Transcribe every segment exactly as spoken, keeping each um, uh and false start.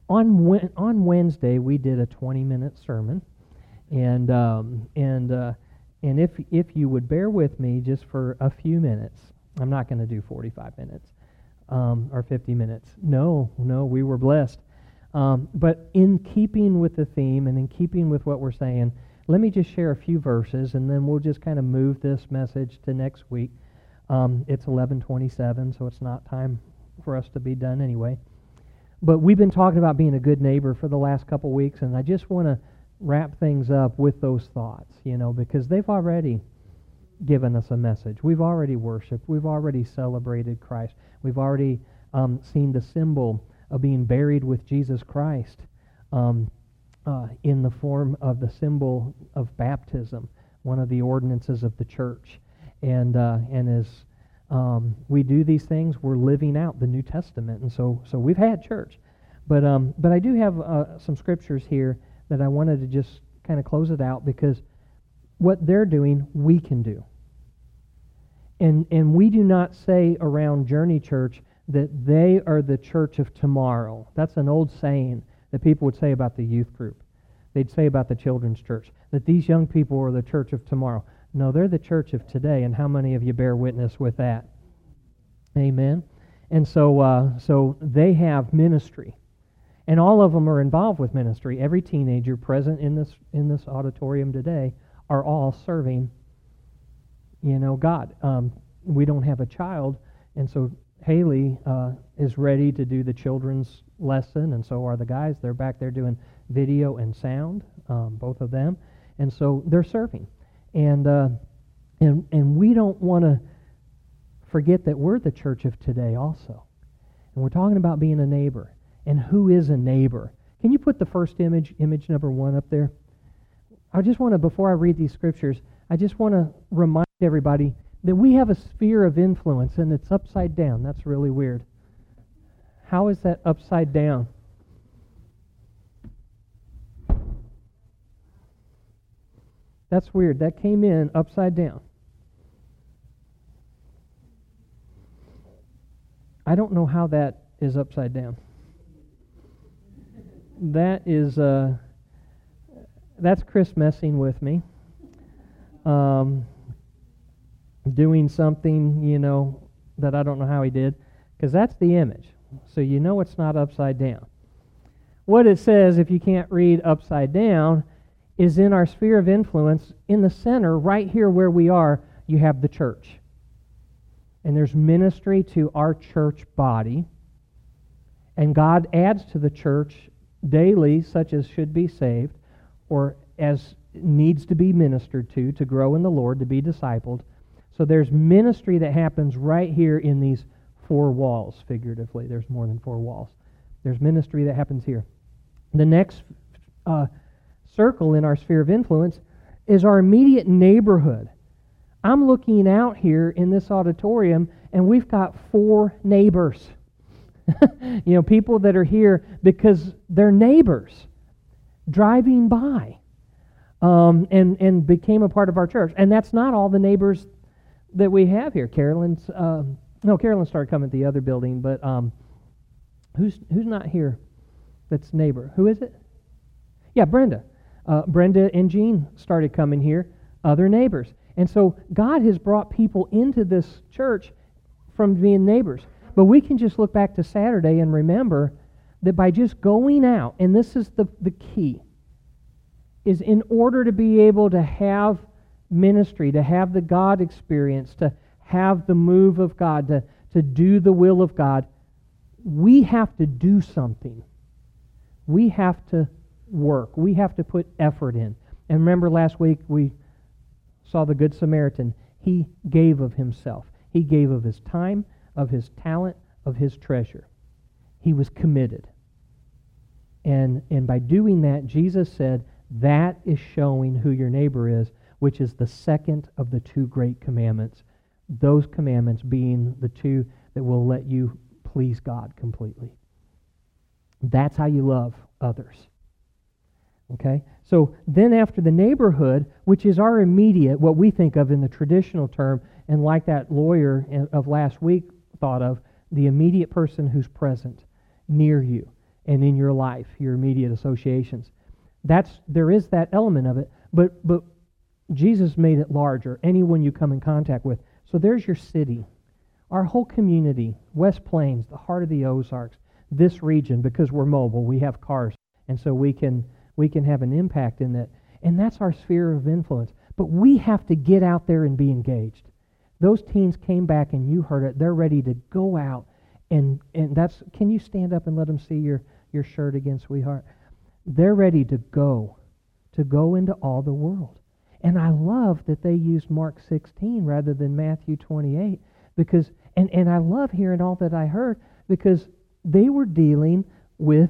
on on Wednesday we did a twenty-minute sermon, and um, and uh, and if if you would bear with me just for a few minutes, I'm not going to do forty-five minutes um, or fifty minutes. No, no, we were blessed. Um, but in keeping with the theme and in keeping with what we're saying, let me just share a few verses, and then we'll just kind of move this message to next week. Um, it's eleven twenty-seven, so it's not time for us to be done anyway. But we've been talking about being a good neighbor for the last couple weeks, and I just want to wrap things up with those thoughts, you know, because they've already given us a message. We've already worshiped. We've already celebrated Christ. We've already um, seen the symbol of being buried with Jesus Christ um, uh, in the form of the symbol of baptism, one of the ordinances of the church. And uh, and as um, we do these things, we're living out the New Testament. And so so we've had church. But um, but I do have uh, some scriptures here that I wanted to just kind of close it out, because what they're doing, we can do. And and we do not say around Journey Church that they are the church of tomorrow. That's an old saying that people would say about the youth group. They'd say about the children's church, that these young people are the church of tomorrow. No, they're the church of today, and how many of you bear witness with that? Amen? And so, uh, so they have ministry, and all of them are involved with ministry. Every teenager present in this in this auditorium today are all serving, you know, God. Um, we don't have a child, and so Haley uh, is ready to do the children's lesson, and so are the guys. They're back there doing video and sound, um, both of them, and so they're serving. And uh, and and we don't want to forget that we're the church of today also. And we're talking about being a neighbor. And who is a neighbor? Can you put the first image, image number one up there? I just want to, before I read these scriptures, I just want to remind everybody that we have a sphere of influence, and it's upside down. That's really weird. How is that upside down? That's weird. That came in upside down. I don't know how that is upside down. That is, uh, that's Chris messing with me. Um, doing something, you know, that I don't know how he did, because that's the image. So you know it's not upside down. What it says, if you can't read upside down, is in our sphere of influence, in the center, right here where we are, you have the church. And there's ministry to our church body. And God adds to the church daily, such as should be saved, or as needs to be ministered to, to grow in the Lord, to be discipled. So there's ministry that happens right here in these four walls, figuratively. There's more than four walls. There's ministry that happens here. The next uh, circle in our sphere of influence is our immediate neighborhood. I'm looking out here in this auditorium, and we've got four neighbors. You know, people that are here because they're neighbors driving by um, and, and became a part of our church. And that's not all the neighbors that we have here. Carolyn's, uh, no, Carolyn started coming to the other building, but um, who's who's not here that's neighbor? Who is it? Yeah, Brenda. Uh, Brenda and Jean started coming here, other neighbors. And so God has brought people into this church from being neighbors. But we can just look back to Saturday and remember that by just going out, and this is the, the key, is in order to be able to have ministry, to have the God experience, to have the move of God, to, to do the will of God, we have to do something. We have to work. We have to put effort in. And remember last week we saw the Good Samaritan. He gave of himself. He gave of his time, of his talent, of his treasure. He was committed. And, and by doing that, Jesus said, that is showing who your neighbor is, which is the second of the two great commandments. Those commandments being the two that will let you please God completely. That's how you love others. Okay? So then after the neighborhood, which is our immediate, what we think of in the traditional term, and like that lawyer of last week thought of, the immediate person who's present near you. and in your life, your immediate associations. That's there is that element of it, but but Jesus made it larger, anyone you come in contact with. So there's your city, our whole community, West Plains, the heart of the Ozarks, this region, because we're mobile, we have cars, and so we can we can have an impact in that. And that's our sphere of influence. But we have to get out there and be engaged. Those teens came back, and you heard it. They're ready to go out, and and that's. Can you stand up and let them see your your shirt again, sweetheart? They're ready to go, to go into all the world. And I love that they used Mark sixteen rather than Matthew twenty-eight, because and and I love hearing all that I heard, because they were dealing with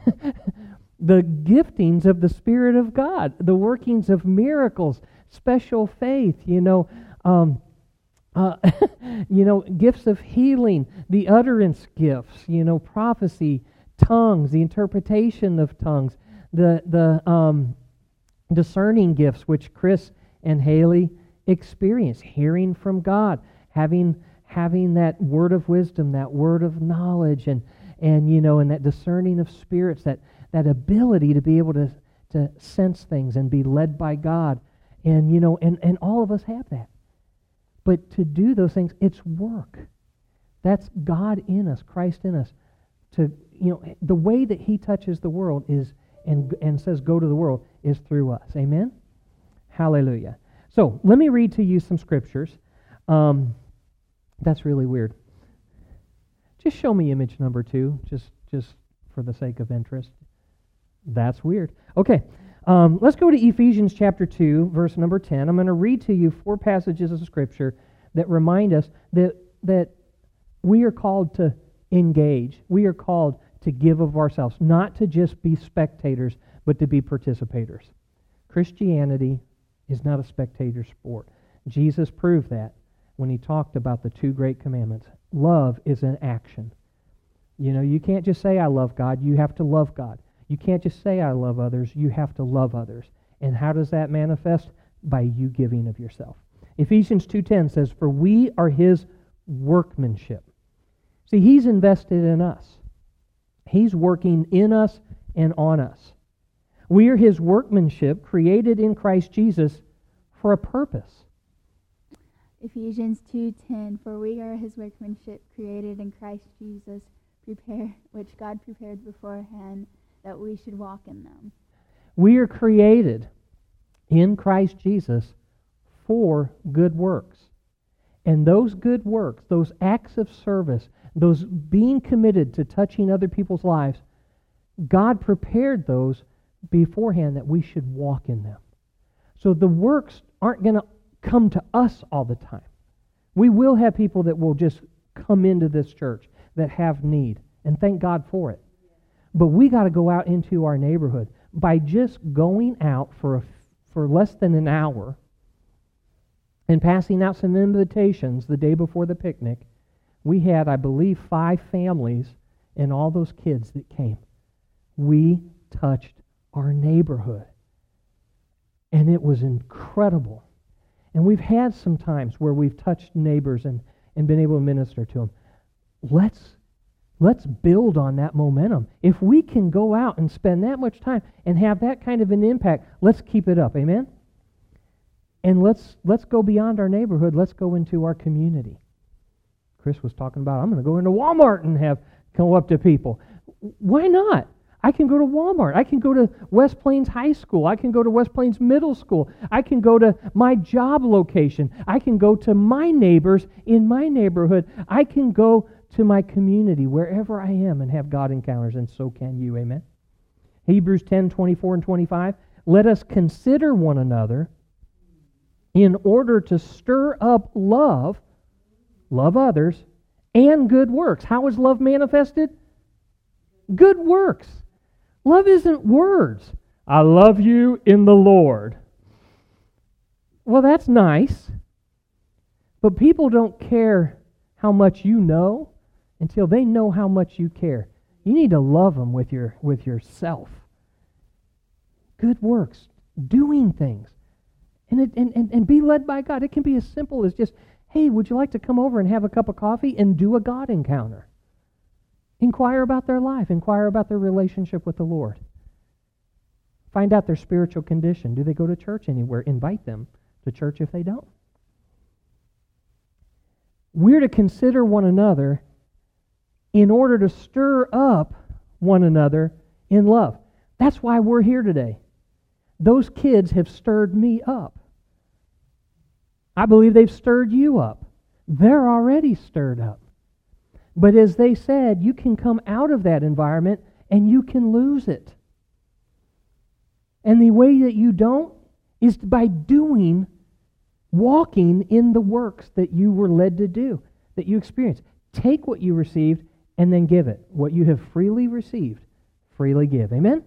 the giftings of the Spirit of God, the workings of miracles, special faith, you know, um, uh, you know, gifts of healing, the utterance gifts, you know, prophecy, tongues, the interpretation of tongues, the the um, discerning gifts, which Chris and Haley experience, hearing from God, having having that word of wisdom, that word of knowledge, and and you know, and that discerning of spirits, that that ability to be able to to sense things and be led by God, and you know, and and all of us have that. But to do those things, it's work. That's God in us, Christ in us. To you know, the way that He touches the world is and and says, "Go to the world," is through us. Amen. Hallelujah. So let me read to you some scriptures. Um, that's really weird. Just show me image number two, just just for the sake of interest. That's weird. Okay, um, let's go to Ephesians chapter two, verse number ten. I'm going to read to you four passages of Scripture that remind us that that we are called to engage. We are called to give of ourselves, not to just be spectators, but to be participators. Christianity is not a spectator sport. Jesus proved that when He talked about the two great commandments. Love is an action. You know, you can't just say, "I love God." You have to love God. You can't just say, "I love others." You have to love others. And how does that manifest? By you giving of yourself. Ephesians two ten says, "For we are His workmanship." See, He's invested in us. He's working in us and on us. We are His workmanship, created in Christ Jesus for a purpose. Ephesians two ten, "For we are His workmanship, created in Christ Jesus, prepare, which God prepared beforehand, that we should walk in them." We are created in Christ Jesus for good works. And those good works, those acts of service, those being committed to touching other people's lives, God prepared those beforehand that we should walk in them. So the works aren't going to come to us all the time. We will have people that will just come into this church that have need, and thank God for it. But we got to go out into our neighborhood. By just going out for a, for less than an hour and passing out some invitations the day before the picnic, we had, I believe, five families and all those kids that came. We touched our neighborhood. And it was incredible. And we've had some times where we've touched neighbors and, and been able to minister to them. Let's Let's build on that momentum. If we can go out and spend that much time and have that kind of an impact, let's keep it up. Amen? And let's let's go beyond our neighborhood. Let's go into our community. Chris was talking about, I'm going to go into Walmart and have go up to people. Why not? I can go to Walmart. I can go to West Plains High School. I can go to West Plains Middle School. I can go to my job location. I can go to my neighbors in my neighborhood. I can go to my community, wherever I am, and have God encounters, and so can you. Amen? Hebrews ten, twenty-four and twenty-five, "Let us consider one another in order to stir up love," love others, "and good works." How is love manifested? Good works. Love isn't words. "I love you in the Lord." Well, that's nice, but people don't care how much you know until they know how much you care. You need to love them with your with yourself. Good works, doing things, and, it, and, and, and be led by God. It can be as simple as just, "Hey, would you like to come over and have a cup of coffee and do a God encounter?" Inquire about their life. Inquire about their relationship with the Lord. Find out their spiritual condition. Do they go to church anywhere? Invite them to church if they don't. We're to consider one another in order to stir up one another in love. That's why we're here today. Those kids have stirred me up. I believe they've stirred you up. They're already stirred up. But as they said, you can come out of that environment and you can lose it. And the way that you don't is by doing, walking in the works that you were led to do, that you experienced. Take what you received and then give it. What you have freely received, freely give. Amen?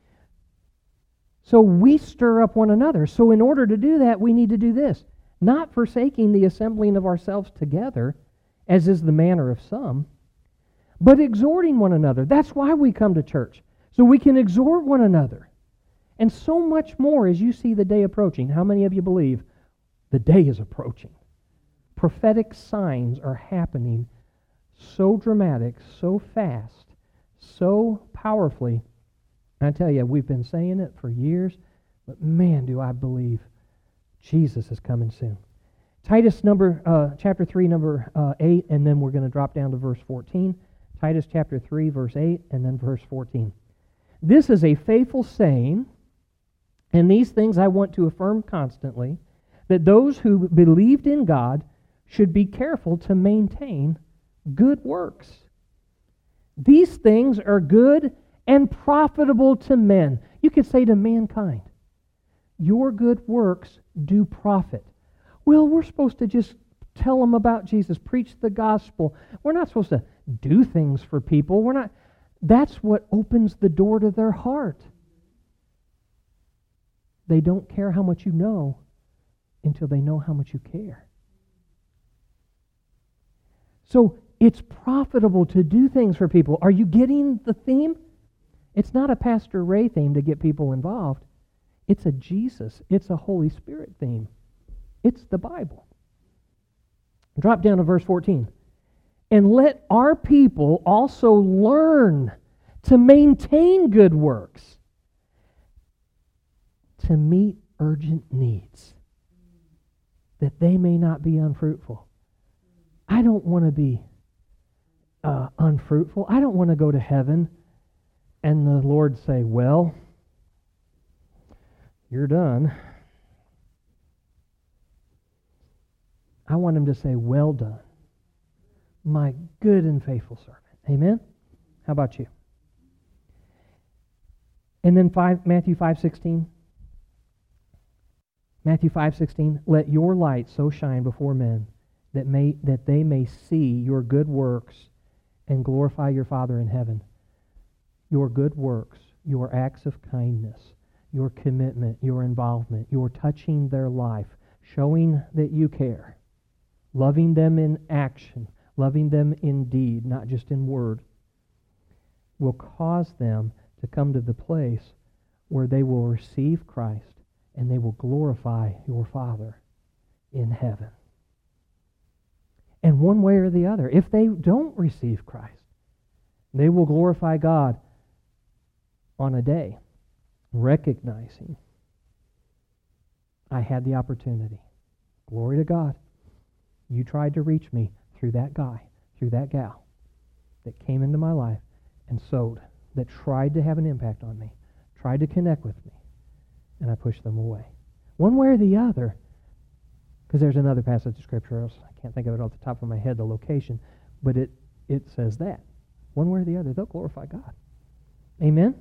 So we stir up one another. So in order to do that, we need to do this. Not forsaking the assembling of ourselves together, as is the manner of some, but exhorting one another. That's why we come to church, so we can exhort one another. And so much more as you see the day approaching. How many of you believe the day is approaching? Prophetic signs are happening so dramatic, so fast, so powerfully. I tell you, we've been saying it for years, but man, do I believe Jesus is coming soon. Titus number uh, chapter three, number uh, eight, and then we're going to drop down to verse fourteen. Titus chapter three, verse eight, and then verse fourteen. This is a faithful saying, and these things I want to affirm constantly, that those who believed in God should be careful to maintain good works. These things are good and profitable to men. You could say to mankind, your good works do profit. Well, we're supposed to just tell them about Jesus, preach the gospel. We're not supposed to do things for people. We're not. That's what opens the door to their heart. They don't care how much you know until they know how much you care. So it's profitable to do things for people. Are you getting the theme? It's not a Pastor Ray theme to get people involved. It's a Jesus, it's a Holy Spirit theme. It's the Bible. Drop down to verse fourteen. And let our people also learn to maintain good works, to meet urgent needs, that they may not be unfruitful. I don't want to be uh, unfruitful. I don't want to go to heaven and the Lord say, well, you're done. I want him to say, well done, my good and faithful servant. Amen? How about you? And then five, Matthew five sixteen. Matthew five sixteen. Let your light so shine before men that may that they may see your good works and glorify your Father in heaven. Your good works, your acts of kindness, your commitment, your involvement, your touching their life, showing that you care, loving them in action, loving them in deed, not just in word, will cause them to come to the place where they will receive Christ and they will glorify your Father in heaven. And one way or the other, if they don't receive Christ, they will glorify God on a day, recognizing I had the opportunity. Glory to God. You tried to reach me through that guy, through that gal that came into my life and sowed, that tried to have an impact on me, tried to connect with me, and I pushed them away. One way or the other, because there's another passage of Scripture, else I can't think of it off the top of my head, the location, but it, it says that. One way or the other, they'll glorify God. Amen?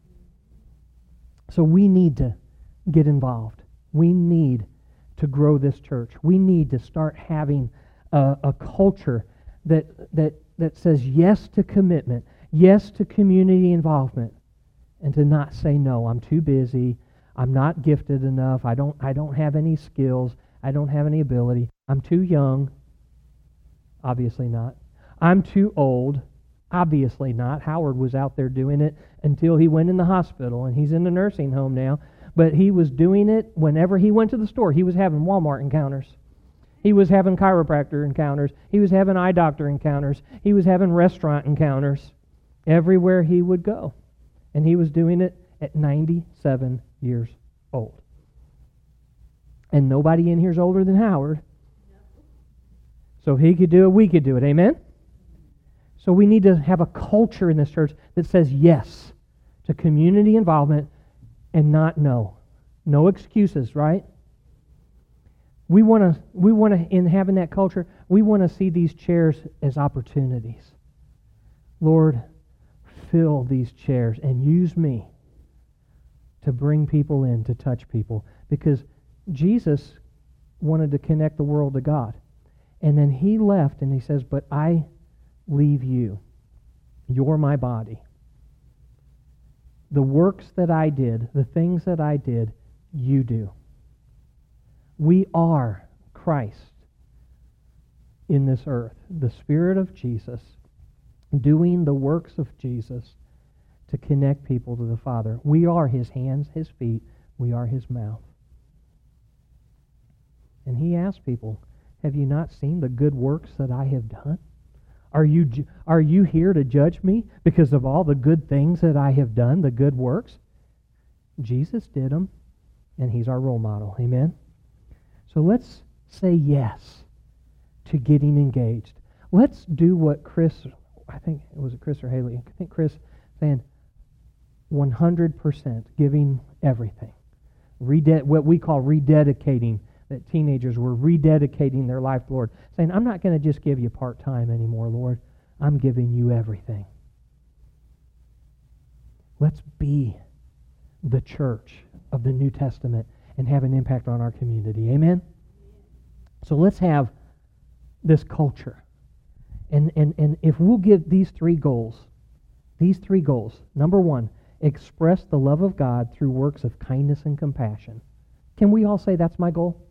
So we need to get involved. We need to grow this church. We need to start having a, a culture that, that, that says yes to commitment, yes to community involvement, and to not say, no, I'm too busy, I'm not gifted enough, I don't, I don't have any skills, I don't have any ability, I'm too young, obviously not, I'm too old, obviously not. Howard was out there doing it until he went in the hospital, and he's in the nursing home now, but he was doing it whenever he went to the store. He was having Walmart encounters. He was having chiropractor encounters. He was having eye doctor encounters. He was having restaurant encounters. everywhere he would go. And he was doing it at ninety-seven years old. And nobody in here is older than Howard. So he could do it, we could do it. Amen? So we need to have a culture in this church that says yes to community involvement and not no. No excuses, right? We want to, we want to, in having that culture, we want to see these chairs as opportunities. Lord, fill these chairs and use me to bring people in, to touch people. Because Jesus wanted to connect the world to God. And then he left and he says, but I leave you. You're my body. The works that I did, the things that I did, you do. We are Christ in this earth. The Spirit of Jesus doing the works of Jesus to connect people to the Father. We are his hands, his feet. We are his mouth. And he asked people, have you not seen the good works that I have done? Are you, ju- are you here to judge me because of all the good things that I have done, the good works? Jesus did them, and he's our role model. Amen? So let's say yes to getting engaged. Let's do what Chris, I think, was it Chris or Haley? I think Chris saying one hundred percent giving everything. Rede- what we call rededicating. That teenagers were rededicating their life to the Lord, saying, I'm not going to just give you part-time anymore, Lord. I'm giving you everything. Let's be the church of the New Testament and have an impact on our community. Amen? So let's have this culture. And, and, and if we'll give these three goals, these three goals, number one, express the love of God through works of kindness and compassion. Can we all say that's my goal?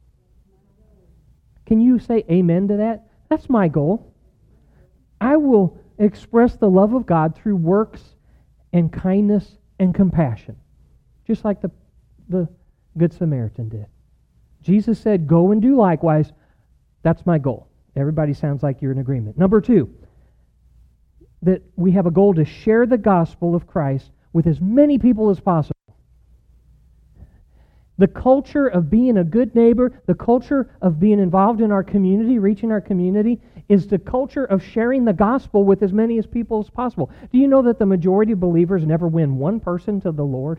Can you say amen to that? That's my goal. I will express the love of God through works and kindness and compassion. Just like the, the Good Samaritan did. Jesus said, go and do likewise. That's my goal. Everybody sounds like you're in agreement. Number two, that we have a goal to share the gospel of Christ with as many people as possible. The culture of being a good neighbor, the culture of being involved in our community, reaching our community, is the culture of sharing the gospel with as many as people as possible. Do you know that the majority of believers never win one person to the Lord?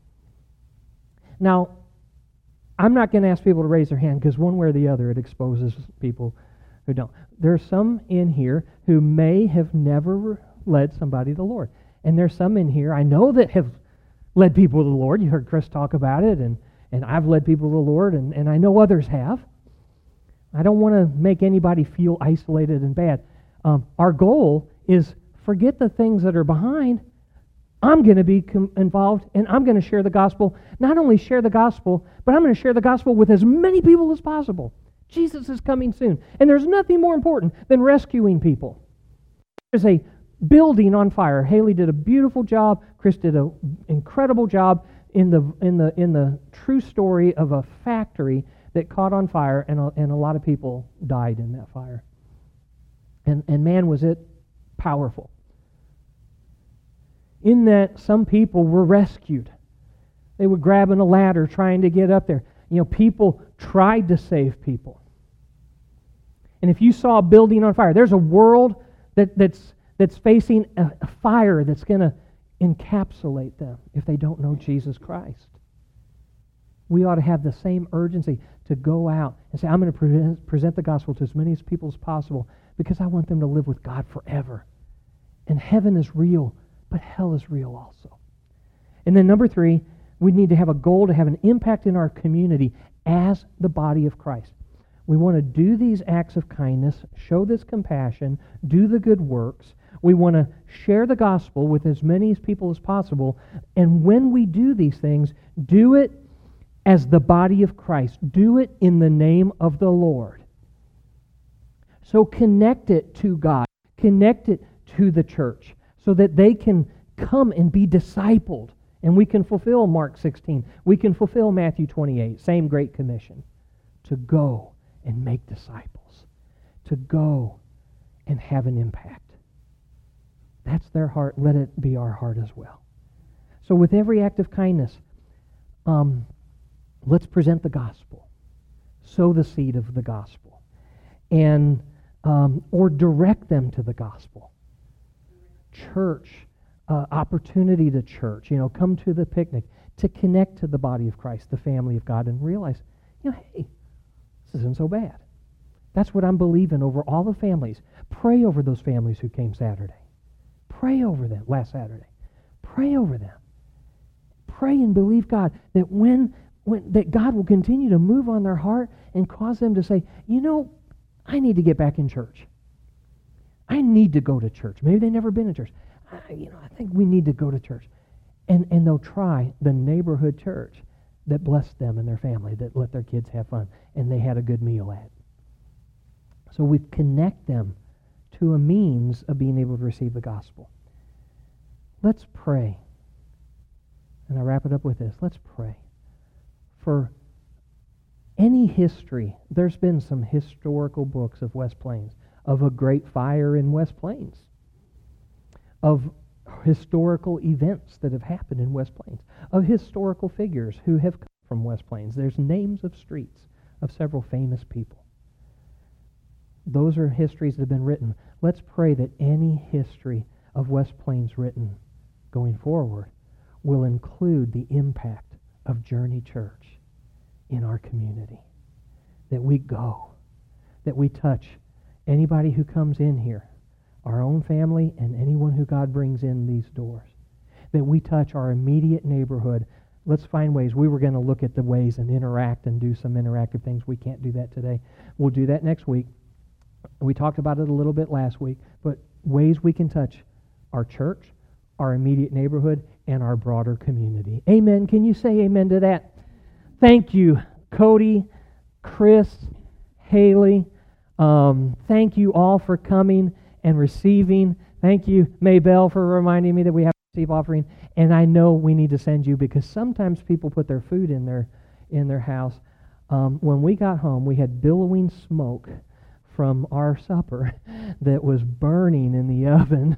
Now, I'm not going to ask people to raise their hand because one way or the other it exposes people who don't. There are some in here who may have never led somebody to the Lord. And there's some in here I know that have led people to the Lord. You heard Chris talk about it, and And I've led people to the Lord, and, and I know others have. I don't want to make anybody feel isolated and bad. Um, our goal is forget the things that are behind. I'm going to be com- involved, and I'm going to share the gospel. Not only share the gospel, but I'm going to share the gospel with as many people as possible. Jesus is coming soon. And there's nothing more important than rescuing people. There's a building on fire. Haley did a beautiful job. Chris did an incredible job. In the in the in the true story of a factory that caught on fire, and a, and a lot of people died in that fire. And and man, was it powerful. In that, some people were rescued. They were grabbing a ladder trying to get up there. You know, people tried to save people. And if you saw a building on fire, there's a world that that's that's facing a, a fire that's going to encapsulate them if they don't know Jesus Christ. We ought to have the same urgency to go out and say, I'm going to present, present the gospel to as many people as possible because I want them to live with God forever. And heaven is real, but hell is real also. And then number three, we need to have a goal to have an impact in our community as the body of Christ. We want to do these acts of kindness, show this compassion, do the good works. We want to share the gospel with as many people as possible. And when we do these things, do it as the body of Christ. Do it in the name of the Lord. So connect it to God. Connect it to the church so that they can come and be discipled. And we can fulfill Mark sixteen. We can fulfill Matthew twenty-eight. Same Great Commission. To go and make disciples. To go and have an impact. that's their heart. Let it be our heart as well. So with every act of kindness, um, let's present the gospel. Sow the seed of the gospel. And um, or direct them to the gospel. Church, uh, opportunity to church. You know, come to the picnic to connect to the body of Christ, the family of God, and realize, you know, hey, this isn't so bad. That's what I'm believing over all the families. Pray over those families who came Saturday. Pray over them last Saturday. Pray over them. Pray and believe God that when, when that God will continue to move on their heart and cause them to say, you know, I need to get back in church. I need to go to church. Maybe they've never been in church. I, you know, I think we need to go to church. And and they'll try the neighborhood church that blessed them and their family, that let their kids have fun, and they had a good meal at. So we connect them to a means of being able to receive the gospel. Let's pray. And I wrap it up with this. Let's pray for any history. There's been some historical books of West Plains, of a great fire in West Plains, of historical events that have happened in West Plains, of historical figures who have come from West Plains. There's names of streets of several famous people. Those are histories that have been written. Let's pray that any history of West Plains written going forward will include the impact of Journey Church in our community. That we go, that we touch anybody who comes in here, our own family and anyone who God brings in these doors. That we touch our immediate neighborhood. Let's find ways. We were going to look at the ways and interact and do some interactive things. We can't do that today. We'll do that next week. We talked about it a little bit last week, but ways we can touch our church, our immediate neighborhood, and our broader community. Amen. Can you say amen to that? Thank you, Cody, Chris, Haley. Um, thank you all for coming and receiving. Thank you, Maybell, for reminding me that we have to receive offering. And I know we need to send you, because sometimes people put their food in their in their house. Um, when we got home, we had billowing smoke from our supper that was burning in the oven.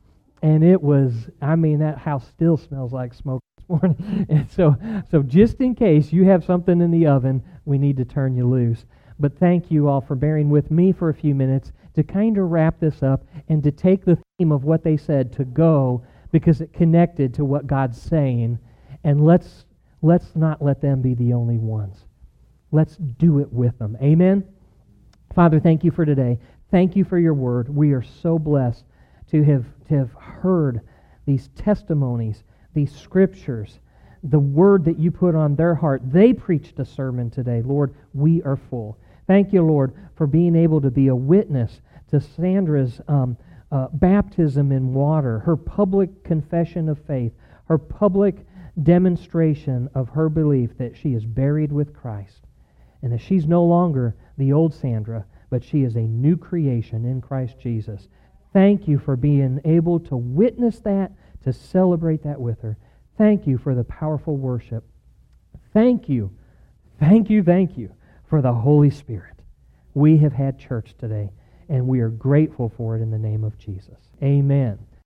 And it was, I mean, that house still smells like smoke this morning. And so, so just in case you have something in the oven, we need to turn you loose. But thank you all for bearing with me for a few minutes to kind of wrap this up and to take the theme of what they said to go, because it connected to what God's saying. And let's let's not let them be the only ones. Let's do it with them. Amen? Father, thank you for today. Thank you for your word. We are so blessed to have to have heard these testimonies, these scriptures, the word that you put on their heart. They preached a sermon today. Lord, we are full. Thank you, Lord, for being able to be a witness to Sandra's um, uh, baptism in water, her public confession of faith, her public demonstration of her belief that she is buried with Christ, and that she's no longer the old Sandra, but she is a new creation in Christ Jesus. Thank you for being able to witness that, to celebrate that with her. Thank you for the powerful worship. Thank you, thank you, thank you for the Holy Spirit. We have had church today, and we are grateful for it in the name of Jesus. Amen.